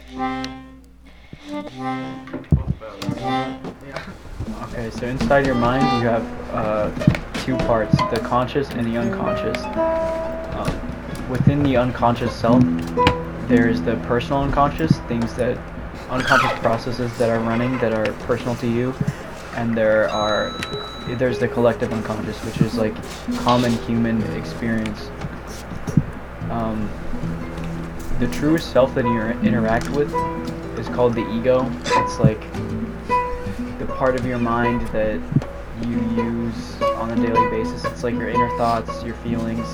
Okay, so inside your mind you have two parts, the conscious and the unconscious. Within the unconscious self, there's the personal unconscious, things that unconscious processes that are running that are personal to you, and there's the collective unconscious, which is like common human experience. Um, the true self that you interact with is called the ego. It's like the part of your mind that you use on a daily basis. It's like your inner thoughts, your feelings.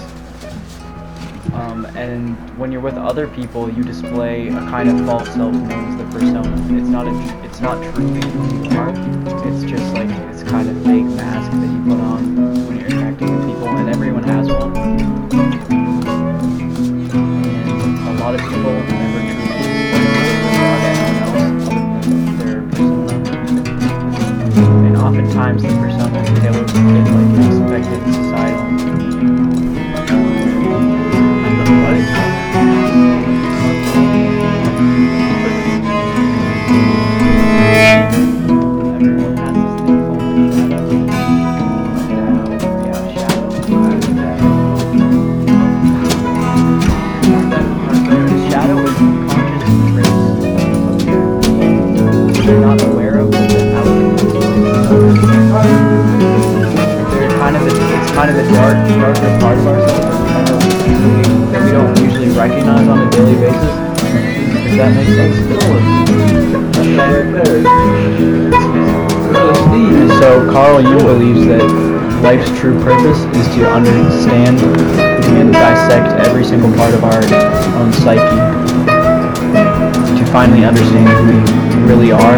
And when you're with other people, you display a kind of false self known as the persona. It's not truly who you are. It's just like this kind of fake mask that you put on when you're interacting with people, and everyone has one. And a lot of people never truly display anyone else other than their persona. And oftentimes the persona is tailored to fit like expected societal. Everyone has this thing called the shadow. The shadow is conscious traits they're not aware of, but they're it's kind of the darker part of ourselves that we don't usually recognize on a daily basis. Does that make sense? And so Carl Jung believes that life's true purpose is to understand and dissect every single part of our own psyche to finally understand who we really are.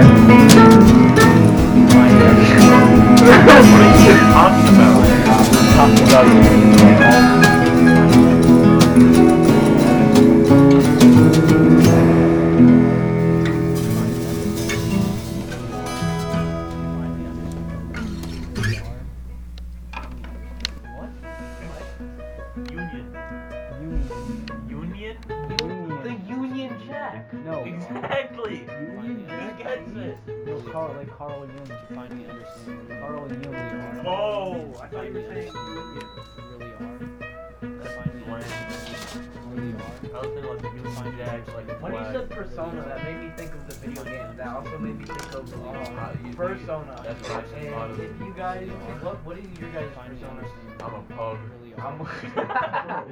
Talking about you. Union? The Union Jack. No. Exactly. Who gets it? No, Carl Jung to finally understand. Carl Jung really are. Oh, I thought you were saying Union. Really are. That's Finally bland. really are. I was thinking like the Union Jack, like the When you flag. said persona, that made me think of the video game. That also made me think of persona. That's what I just thought And of. if you guys, what is your guys' persona? I'm a pug. Really I'm are.